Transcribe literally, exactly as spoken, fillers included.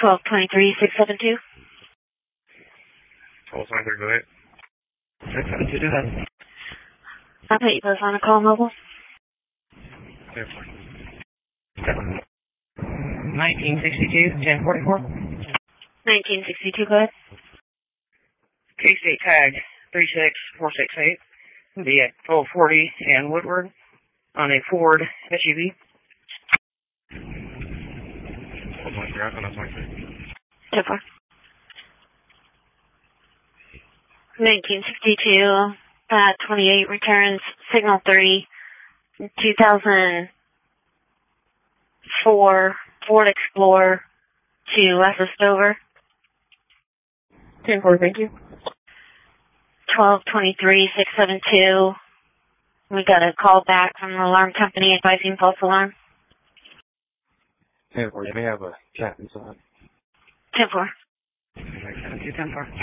twelve twenty-three, six seven two. twelve twenty-three, go ahead. six seven two, go ahead. I'll put you both on a call mobile. ten four. nineteen sixty-two, ten forty-four. nineteen sixty-two, go ahead. K-State tag three six four six eight. Be at twelve forty and Woodward on a Ford S U V. ten four. nineteen sixty-two, uh, twenty-eight returns, signal thirty, two thousand four Ford Explorer to West Stover. ten four, thank you. twelve twenty-three, six seven two. We got a call back from the alarm company advising false alarm. ten four, you may have a cat inside. ten four. ten four.